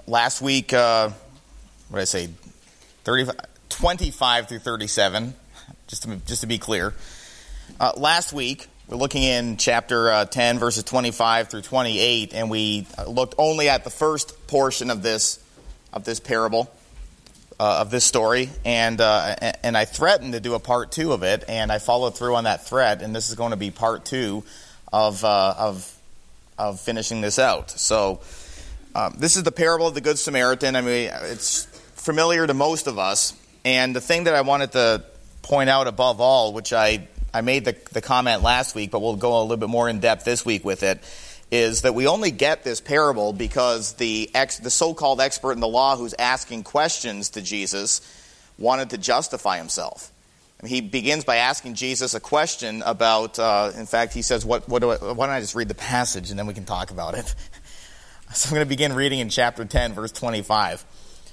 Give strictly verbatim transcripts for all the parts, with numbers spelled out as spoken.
last week, uh, what did I say, thirty, twenty-five through thirty-seven, just to, just to be clear. Uh, last week, we're looking in chapter uh, ten, verses twenty-five through twenty-eight, and we looked only at the first portion of this of this parable, uh, of this story, and uh, and I threatened to do a part two of it, and I followed through on that threat, and this is going to be part two of uh, of of finishing this out. So um, this is the parable of the Good Samaritan. I mean, it's familiar to most of us, and the thing that I wanted to point out above all, which I I made the, the comment last week, but we'll go a little bit more in depth this week with it, is that we only get this parable because the ex, the so-called expert in the law who's asking questions to Jesus wanted to justify himself. I mean, he begins by asking Jesus a question about, uh, in fact, he says, "What? What do I, why don't I just read the passage and then we can talk about it?" So I'm going to begin reading in chapter ten, verse twenty-five.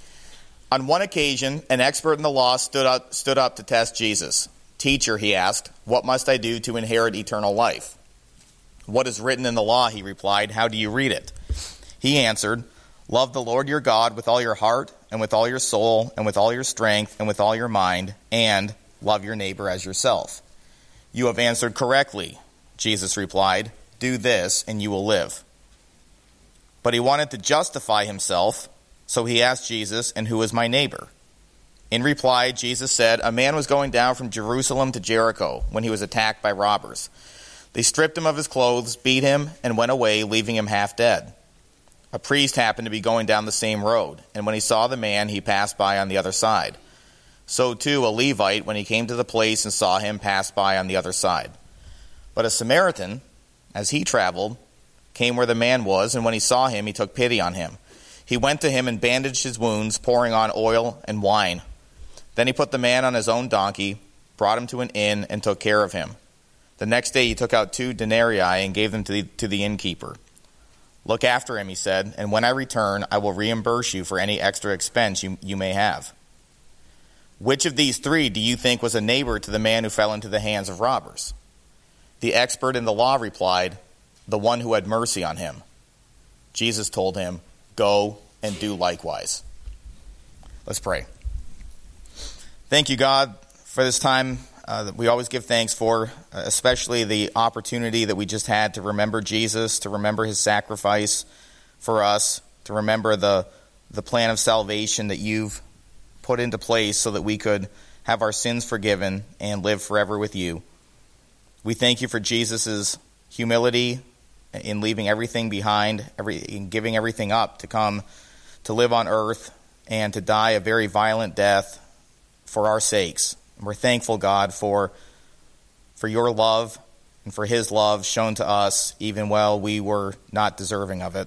On one occasion, an expert in the law stood up, stood up to test Jesus. "Teacher," he asked, "what must I do to inherit eternal life?" "What is written in the law?" he replied. "How do you read it?" He answered, "Love the Lord your God with all your heart and with all your soul and with all your strength and with all your mind, and love your neighbor as yourself." "You have answered correctly," Jesus replied. "Do this and you will live." But he wanted to justify himself, so he asked Jesus, "And who is my neighbor?" In reply, Jesus said, "A man was going down from Jerusalem to Jericho when he was attacked by robbers. They stripped him of his clothes, beat him, and went away, leaving him half dead. A priest happened to be going down the same road, and when he saw the man, he passed by on the other side. So too, a Levite, when he came to the place and saw him, passed by on the other side. But a Samaritan, as he traveled, came where the man was, and when he saw him, he took pity on him. He went to him and bandaged his wounds, pouring on oil and wine. Then he put the man on his own donkey, brought him to an inn, and took care of him. The next day he took out two denarii and gave them to the, to the innkeeper. 'Look after him,' he said, 'and when I return, I will reimburse you for any extra expense you, you may have.' Which of these three do you think was a neighbor to the man who fell into the hands of robbers?" The expert in the law replied, "The one who had mercy on him." Jesus told him, "Go and do likewise." Let's pray. Thank you, God, for this time uh, that we always give thanks for, uh, especially the opportunity that we just had to remember Jesus, to remember his sacrifice for us, to remember the the plan of salvation that you've put into place so that we could have our sins forgiven and live forever with you. We thank you for Jesus' humility in leaving everything behind, every, in giving everything up to come to live on earth and to die a very violent death for our sakes. And we're thankful, God, for for your love and for his love shown to us even while we were not deserving of it.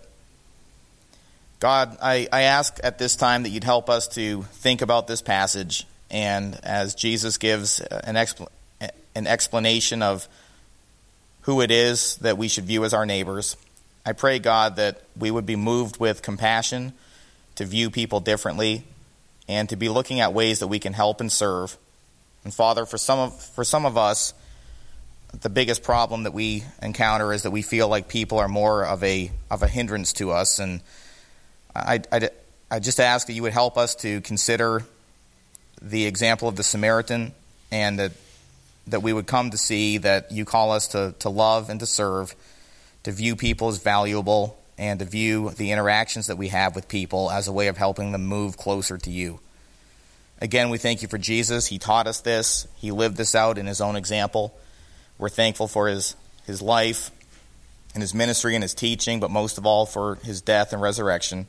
God, I, I ask at this time that you'd help us to think about this passage, and as Jesus gives an, expl- an explanation of who it is that we should view as our neighbors, I pray, God, that we would be moved with compassion to view people differently and to be looking at ways that we can help and serve. And Father, for some of for some of us, the biggest problem that we encounter is that we feel like people are more of a of a hindrance to us. And I, I, I just ask that you would help us to consider the example of the Samaritan, and that that we would come to see that you call us to, to love and to serve, to view people as valuable, and to view the interactions that we have with people as a way of helping them move closer to you. Again, we thank you for Jesus. He taught us this. He lived this out in his own example. We're thankful for his, his life and his ministry and his teaching, but most of all for his death and resurrection.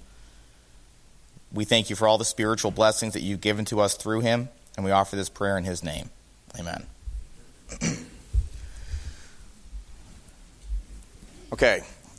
We thank you for all the spiritual blessings that you've given to us through him, and we offer this prayer in his name. Amen. Okay.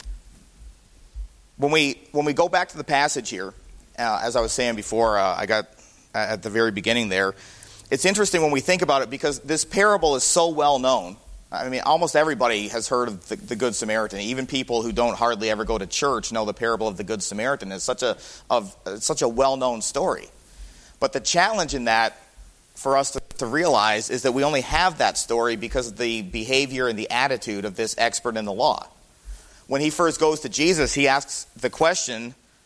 When we when we go back to the passage here, uh, as I was saying before, uh, I got uh, at the very beginning there, it's interesting when we think about it because this parable is so well known. I mean, almost everybody has heard of the, the Good Samaritan. Even people who don't hardly ever go to church know the parable of the Good Samaritan. It's such a of it's such a well-known story. But the challenge in that for us to, to realize is that we only have that story because of the behavior and the attitude of this expert in the law. When he first goes to Jesus, he asks the question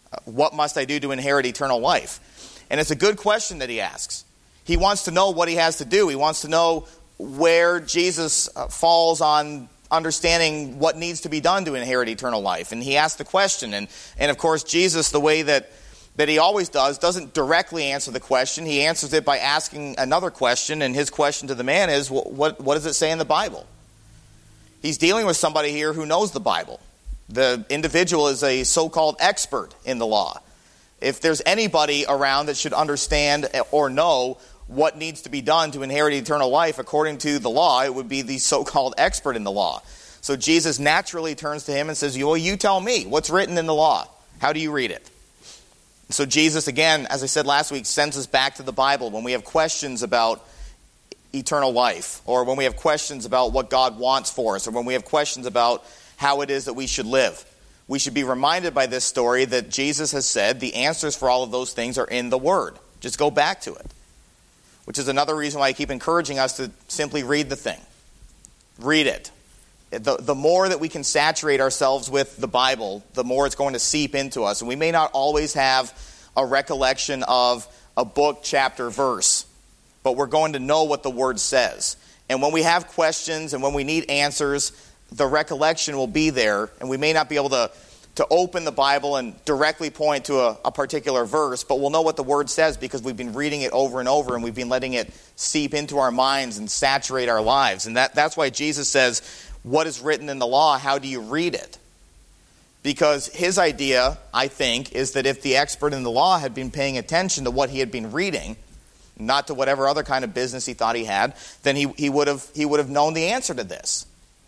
What must I do to inherit eternal life? And it's a good question that he asks. He wants to know what he has to do. He wants to know where Jesus falls on understanding what needs to be done to inherit eternal life. And he asks the question. And, and of course, Jesus, the way that, that he always does, doesn't directly answer the question. He answers it by asking another question. And his question to the man is, what, what, what does it say in the Bible? He's dealing with somebody here who knows the Bible. The individual is a so-called expert in the law. If there's anybody around that should understand or know what needs to be done to inherit eternal life according to the law, it would be the so-called expert in the law. So Jesus naturally turns to him and says, well, you tell me, what's written in the law? How do you read it? So Jesus, again, as I said last week, sends us back to the Bible when we have questions about eternal life, or when we have questions about what God wants for us, or when we have questions about how it is that we should live. We should be reminded by this story that Jesus has said the answers for all of those things are in the Word. Just go back to it. Which is another reason why I keep encouraging us to simply read the thing. Read it. The, the more that we can saturate ourselves with the Bible, the more it's going to seep into us. And we may not always have a recollection of a book, chapter, verse, but we're going to know what the Word says. And when we have questions and when we need answers, the recollection will be there, and we may not be able to, to open the Bible and directly point to a, a particular verse, but we'll know what the Word says because we've been reading it over and over, and we've been letting it seep into our minds and saturate our lives. And that, that's why Jesus says, what is written in the law, how do you read it? Because his idea, I think, is that if the expert in the law had been paying attention to what he had been reading, not to whatever other kind of business he thought he had, then he, he would have he would have known the answer to this.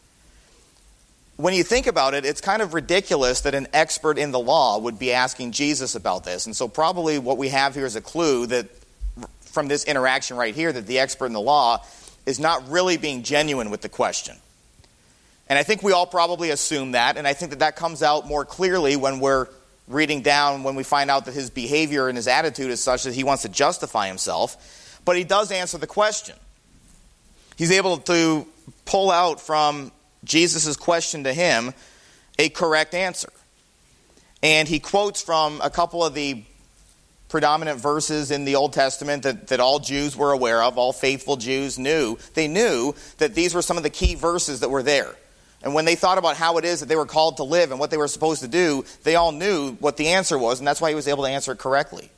When you think about it, it's kind of ridiculous that an expert in the law would be asking Jesus about this. And so probably what we have here is a clue that from this interaction right here, that the expert in the law is not really being genuine with the question. And I think we all probably assume that, and I think that that comes out more clearly when we're reading down, when we find out that his behavior and his attitude is such that he wants to justify himself. But he does answer the question. He's able to pull out from Jesus' question to him a correct answer. And he quotes from a couple of the predominant verses in the Old Testament that, that all Jews were aware of, all faithful Jews knew. They knew that these were some of the key verses that were there. And when they thought about how it is that they were called to live and what they were supposed to do, they all knew what the answer was, and that's why he was able to answer it correctly.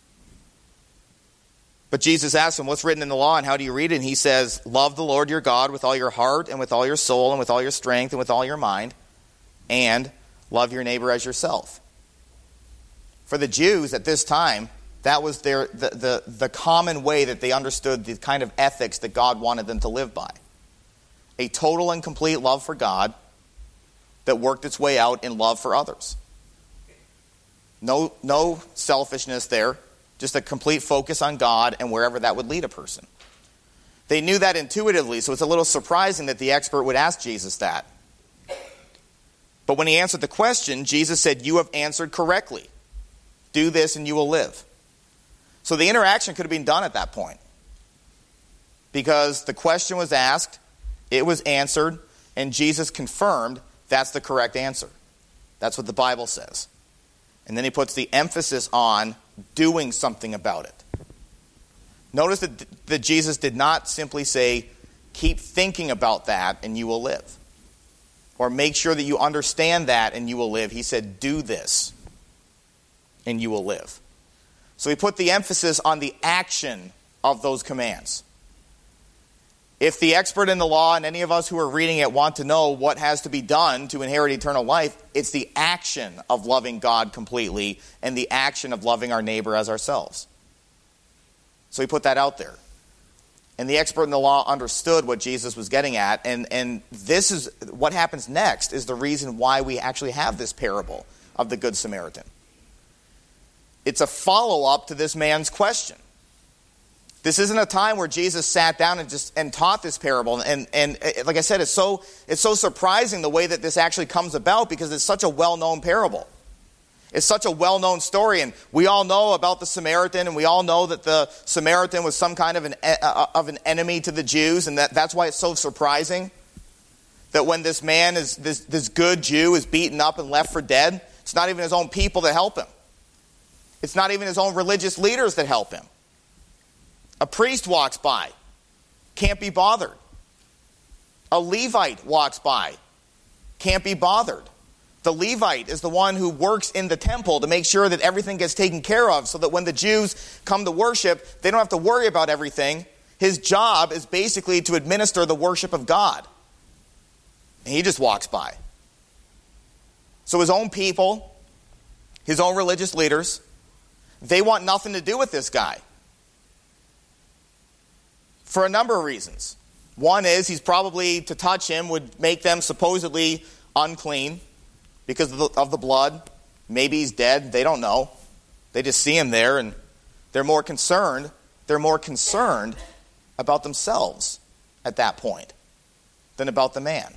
But Jesus asked him, what's written in the law and how do you read it? And he says, love the Lord your God with all your heart and with all your soul and with all your strength and with all your mind, and love your neighbor as yourself. For the Jews at this time, that was their the, the, the common way that they understood the kind of ethics that God wanted them to live by. A total and complete love for God that worked its way out in love for others. No, no selfishness there. Just a complete focus on God and wherever that would lead a person. They knew that intuitively, so it's a little surprising that the expert would ask Jesus that. But when he answered the question, Jesus said, you have answered correctly. Do this and you will live. So the interaction could have been done at that point. Because the question was asked, it was answered, and Jesus confirmed that's the correct answer. That's what the Bible says. And then he puts the emphasis on doing something about it. Notice that, that Jesus did not simply say, keep thinking about that and you will live. Or make sure that you understand that and you will live. He said, do this and you will live. So he put the emphasis on the action of those commands. If the expert in the law and any of us who are reading it want to know what has to be done to inherit eternal life, it's the action of loving God completely and the action of loving our neighbor as ourselves. So he put that out there. And the expert in the law understood what Jesus was getting at. And, and this is what happens next is the reason why we actually have this parable of the Good Samaritan. It's a follow-up to this man's question. This isn't a time where Jesus sat down and just and taught this parable. And, and like I said, it's so it's so surprising the way that this actually comes about because it's such a well-known parable. It's such a well-known story, and we all know about the Samaritan, and we all know that the Samaritan was some kind of an uh, of an enemy to the Jews, and that, that's why it's so surprising that when this man is this this good Jew is beaten up and left for dead, it's not even his own people that help him. It's not even his own religious leaders that help him. A priest walks by, can't be bothered. A Levite walks by, can't be bothered. The Levite is the one who works in the temple to make sure that everything gets taken care of so that when the Jews come to worship, they don't have to worry about everything. His job is basically to administer the worship of God. And he just walks by. So his own people, his own religious leaders, they want nothing to do with this guy. For a number of reasons. One is he's probably, to touch him would make them supposedly unclean because of the, of the blood. Maybe he's dead. They don't know. They just see him there and they're more concerned. They're more concerned about themselves at that point than about the man.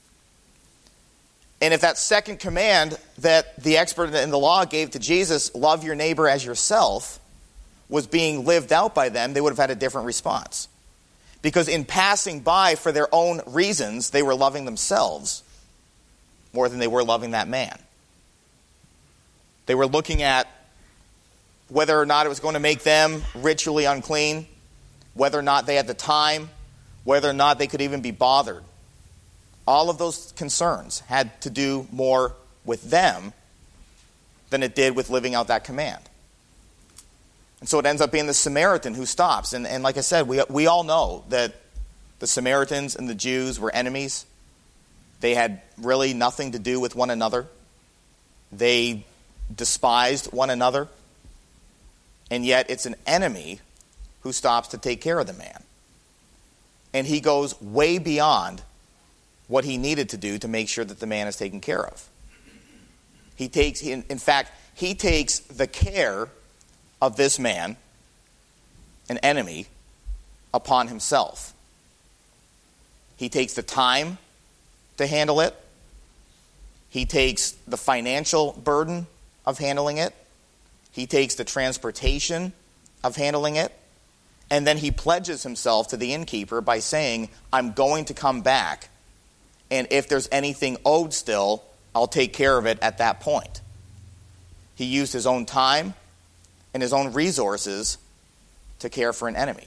And if that second command that the expert in the law gave to Jesus, love your neighbor as yourself, was being lived out by them, they would have had a different response. Because in passing by for their own reasons, they were loving themselves more than they were loving that man. They were looking at whether or not it was going to make them ritually unclean, whether or not they had the time, whether or not they could even be bothered. All of those concerns had to do more with them than it did with living out that command. And so it ends up being the Samaritan who stops. And, and like I said, we, we all know that the Samaritans and the Jews were enemies. They had really nothing to do with one another. They despised one another. And yet it's an enemy who stops to take care of the man. And he goes way beyond what he needed to do to make sure that the man is taken care of. He takes, in, in fact, he takes the care of this man, an enemy, upon himself. He takes the time to handle it. He takes the financial burden of handling it. He takes the transportation of handling it. And then he pledges himself to the innkeeper by saying, I'm going to come back, and if there's anything owed still, I'll take care of it at that point. He used his own time and his own resources to care for an enemy.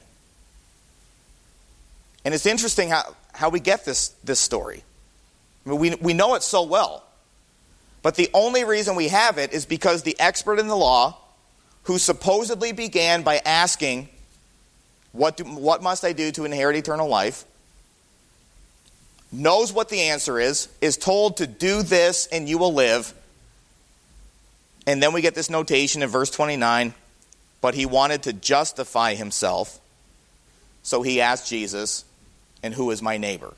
And it's interesting how, how we get this, this story. I mean, we, we know it so well. But the only reason we have it is because the expert in the law, who supposedly began by asking, what, do, what must I do to inherit eternal life, knows what the answer is, is told to do this and you will live. And then we get this notation in verse twenty-nine, but he wanted to justify himself, so he asked Jesus, and who is my neighbor?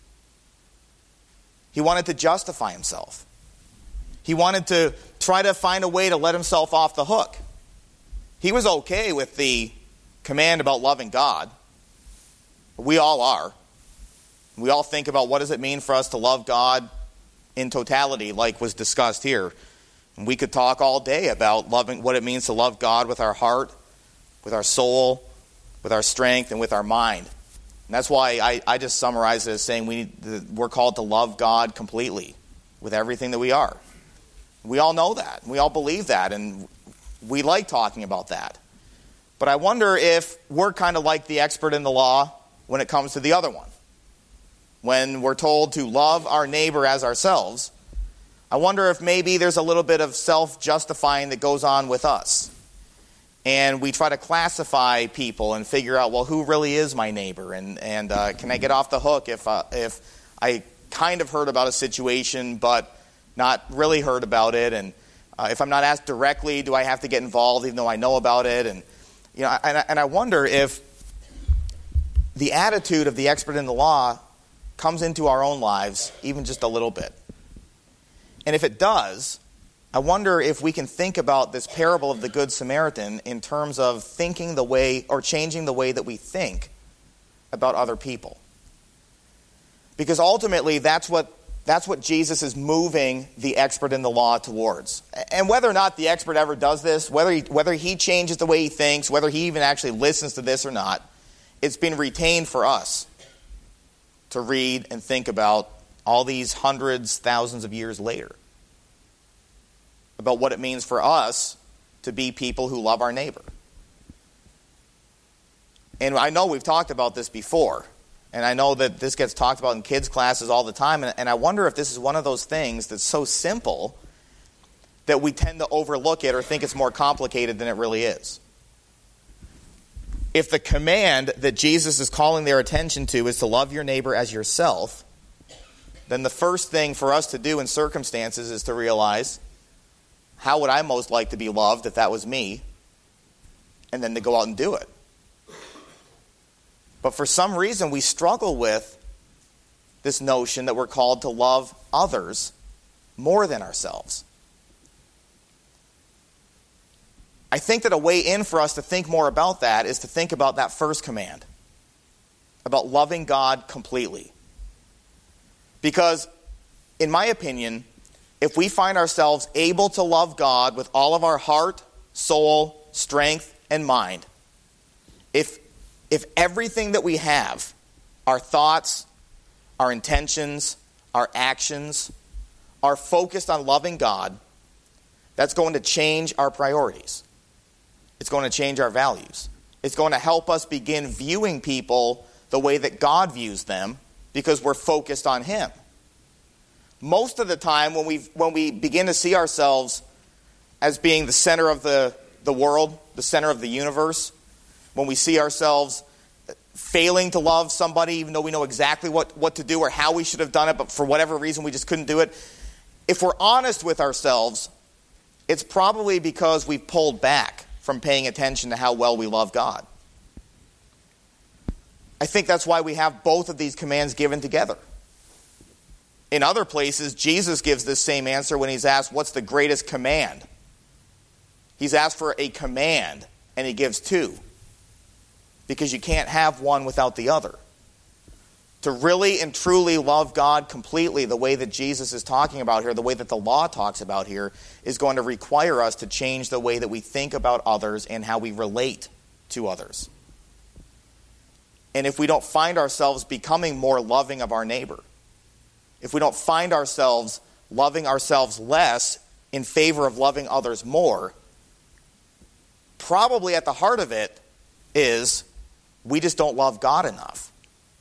He wanted to justify himself. He wanted to try to find a way to let himself off the hook. He was okay with the command about loving God. We all are. We all think about what does it mean for us to love God in totality, like was discussed here. And we could talk all day about loving what it means to love God with our heart, with our soul, with our strength, and with our mind. And that's why I, I just summarize it as saying we need to, we're called to love God completely with everything that we are. We all know that. We all believe that, and we like talking about that. But I wonder if we're kind of like the expert in the law when it comes to the other one. When we're told to love our neighbor as ourselves, I wonder if maybe there's a little bit of self-justifying that goes on with us. And we try to classify people and figure out, well, who really is my neighbor? And, and uh, can I get off the hook if, uh, if I kind of heard about a situation but not really heard about it? And uh, if I'm not asked directly, do I have to get involved even though I know about it? And, you know, and, and I wonder if the attitude of the expert in the law comes into our own lives even just a little bit. And if it does, I wonder if we can think about this parable of the Good Samaritan in terms of thinking the way or changing the way that we think about other people. Because ultimately that's what that's what Jesus is moving the expert in the law towards. And whether or not the expert ever does this, whether he, whether he changes the way he thinks, whether he even actually listens to this or not, it's been retained for us to read and think about all these hundreds, thousands of years later. About what it means for us to be people who love our neighbor. And I know we've talked about this before, and I know that this gets talked about in kids' classes all the time, and, and I wonder if this is one of those things that's so simple that we tend to overlook it or think it's more complicated than it really is. If the command that Jesus is calling their attention to is to love your neighbor as yourself, then the first thing for us to do in circumstances is to realize, how would I most like to be loved if that was me? And then to go out and do it. But for some reason, we struggle with this notion that we're called to love others more than ourselves. I think that a way in for us to think more about that is to think about that first command, about loving God completely. Because, in my opinion, if we find ourselves able to love God with all of our heart, soul, strength, and mind, if If everything that we have, our thoughts, our intentions, our actions, are focused on loving God, that's going to change our priorities. It's going to change our values. It's going to help us begin viewing people the way that God views them because we're focused on Him. Most of the time when we when we begin to see ourselves as being the center of the, the world, the center of the universe, when we see ourselves failing to love somebody even though we know exactly what, what to do or how we should have done it, but for whatever reason we just couldn't do it. If we're honest with ourselves, it's probably because we've pulled back from paying attention to how well we love God. I think that's why we have both of these commands given together. In other places, Jesus gives this same answer when he's asked, what's the greatest command? He's asked for a command, and he gives two. Because you can't have one without the other. To really and truly love God completely the way that Jesus is talking about here, the way that the law talks about here, is going to require us to change the way that we think about others and how we relate to others. And if we don't find ourselves becoming more loving of our neighbor, if we don't find ourselves loving ourselves less in favor of loving others more, probably at the heart of it is we just don't love God enough.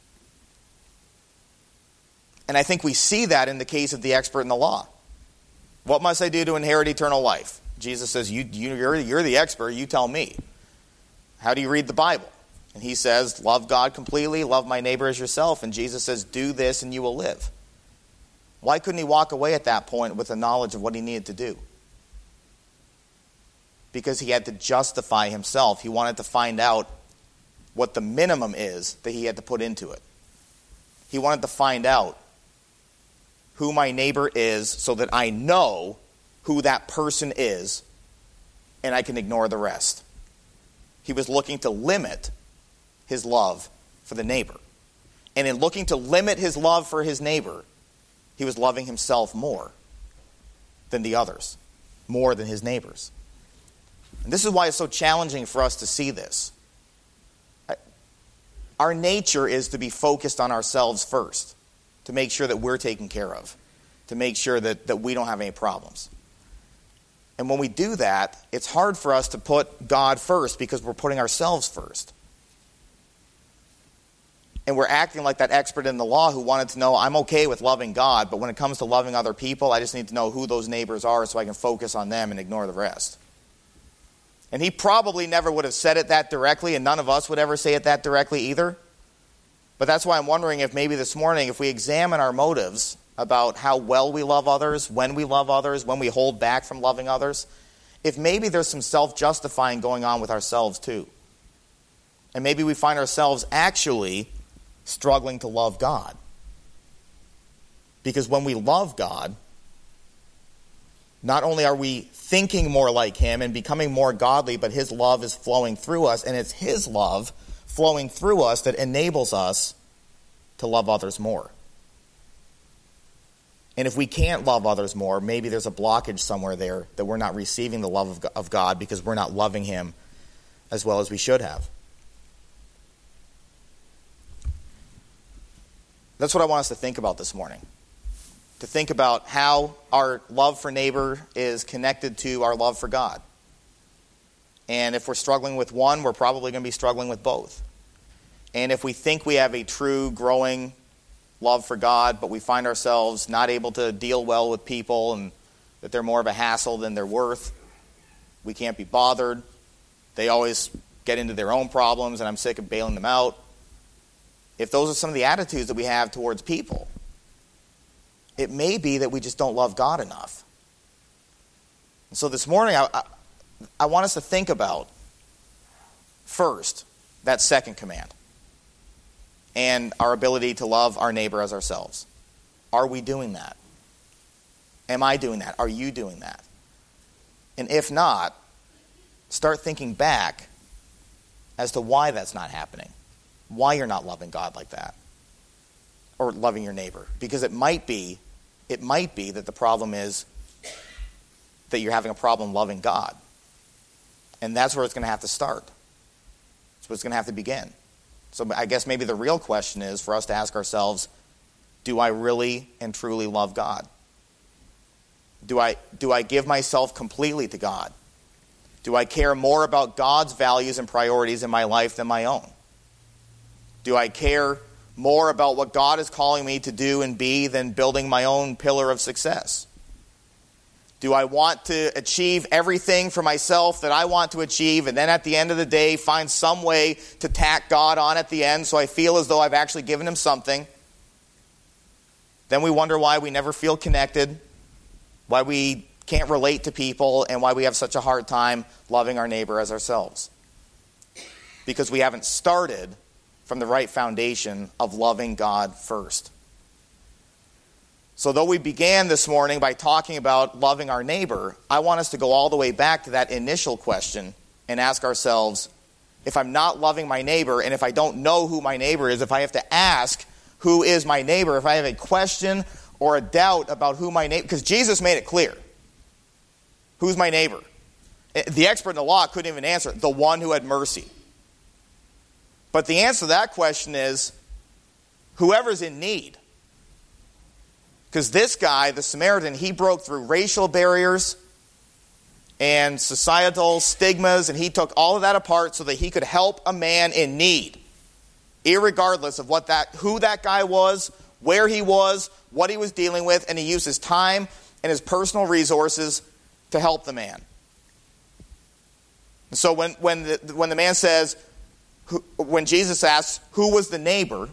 And I think we see that in the case of the expert in the law. What must I do to inherit eternal life? Jesus says, you, you, you're, you're the expert, you tell me. How do you read the Bible? And he says, love God completely, love my neighbor as yourself. And Jesus says, do this and you will live. Why couldn't he walk away at that point with the knowledge of what he needed to do? Because he had to justify himself. He wanted to find out what the minimum is that he had to put into it. He wanted to find out who my neighbor is so that I know who that person is and I can ignore the rest. He was looking to limit his love for the neighbor. And in looking to limit his love for his neighbor, he was loving himself more than the others, more than his neighbors. And this is why it's so challenging for us to see this. Our nature is to be focused on ourselves first, to make sure that we're taken care of, to make sure that, that we don't have any problems. And when we do that, it's hard for us to put God first because we're putting ourselves first. And we're acting like that expert in the law who wanted to know, I'm okay with loving God, but when it comes to loving other people, I just need to know who those neighbors are so I can focus on them and ignore the rest. And he probably never would have said it that directly, and none of us would ever say it that directly either. But that's why I'm wondering if maybe this morning, if we examine our motives about how well we love others, when we love others, when we hold back from loving others, if maybe there's some self-justifying going on with ourselves too. And maybe we find ourselves actually struggling to love God. Because when we love God, not only are we thinking more like him and becoming more godly, but his love is flowing through us, and it's his love flowing through us that enables us to love others more. And if we can't love others more, maybe there's a blockage somewhere there that we're not receiving the love of God because we're not loving him as well as we should have. That's what I want us to think about this morning. To think about how our love for neighbor is connected to our love for God. And if we're struggling with one, we're probably going to be struggling with both. And if we think we have a true, growing love for God, but we find ourselves not able to deal well with people and that they're more of a hassle than they're worth, we can't be bothered, they always get into their own problems and I'm sick of bailing them out. If those are some of the attitudes that we have towards people, it may be that we just don't love God enough. And so this morning, I, I, I want us to think about, first, that second command and our ability to love our neighbor as ourselves. Are we doing that? Am I doing that? Are you doing that? And if not, start thinking back as to why that's not happening. Why you're not loving God like that. Or loving your neighbor. Because it might be, it might be that the problem is that you're having a problem loving God. And that's where it's going to have to start. That's where it's going to have to begin. So I guess maybe the real question is for us to ask ourselves, do I really and truly love God? Do I, do I give myself completely to God? Do I care more about God's values and priorities in my life than my own? Do I care more about what God is calling me to do and be than building my own pillar of success? Do I want to achieve everything for myself that I want to achieve and then at the end of the day find some way to tack God on at the end so I feel as though I've actually given him something? Then we wonder why we never feel connected, why we can't relate to people, and why we have such a hard time loving our neighbor as ourselves. Because we haven't started from the right foundation of loving God first. So though we began this morning by talking about loving our neighbor, I want us to go all the way back to that initial question and ask ourselves, if I'm not loving my neighbor, and if I don't know who my neighbor is, if I have to ask who is my neighbor, if I have a question or a doubt about who my neighbor, because Jesus made it clear. Who's my neighbor? The expert in the law couldn't even answer it. The one who had mercy. But the answer to that question is whoever's in need. Because this guy, the Samaritan, he broke through racial barriers and societal stigmas, and he took all of that apart so that he could help a man in need, irregardless of what that, who that guy was, where he was, what he was dealing with, and he used his time and his personal resources to help the man. And so when when the, when the man says, who, when Jesus asks, who was the neighbor?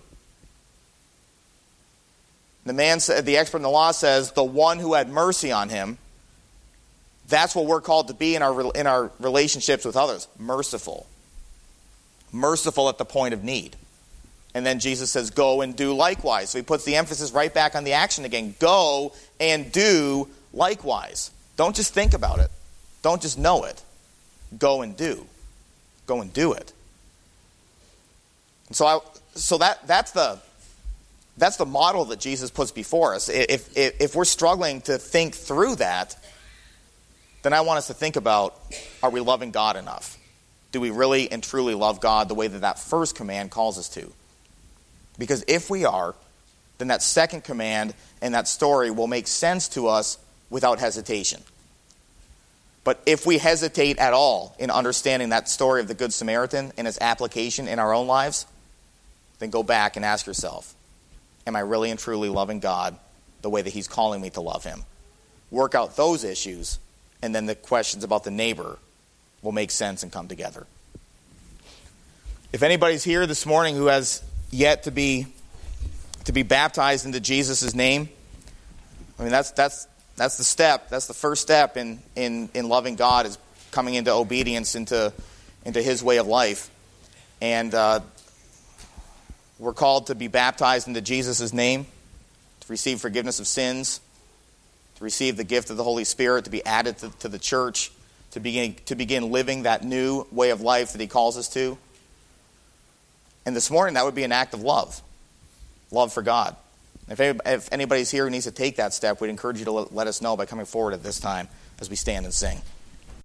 The man said, the expert in the law says, the one who had mercy on him. That's what we're called to be in our in our relationships with others. Merciful. Merciful at the point of need. And then Jesus says, go and do likewise. So he puts the emphasis right back on the action again. Go and do likewise. Don't just think about it. Don't just know it. Go and do. Go and do it. And so I so that that's the That's the model that Jesus puts before us. If, if, if we're struggling to think through that, then I want us to think about, are we loving God enough? Do we really and truly love God the way that that first command calls us to? Because if we are, then that second command and that story will make sense to us without hesitation. But if we hesitate at all in understanding that story of the Good Samaritan and its application in our own lives, then go back and ask yourself, am I really and truly loving God the way that he's calling me to love him? Work out those issues, and then the questions about the neighbor will make sense and come together. If anybody's here this morning who has yet to be to be baptized into Jesus' name, I mean, that's that's that's the step. That's the first step in, in, in loving God, is coming into obedience, into, into his way of life. And uh we're called to be baptized into Jesus' name, to receive forgiveness of sins, to receive the gift of the Holy Spirit, to be added to, to the church, to begin, to begin living that new way of life that he calls us to. And this morning, that would be an act of love, love for God. If, any, if anybody's here who needs to take that step, we'd encourage you to let, let us know by coming forward at this time as we stand and sing.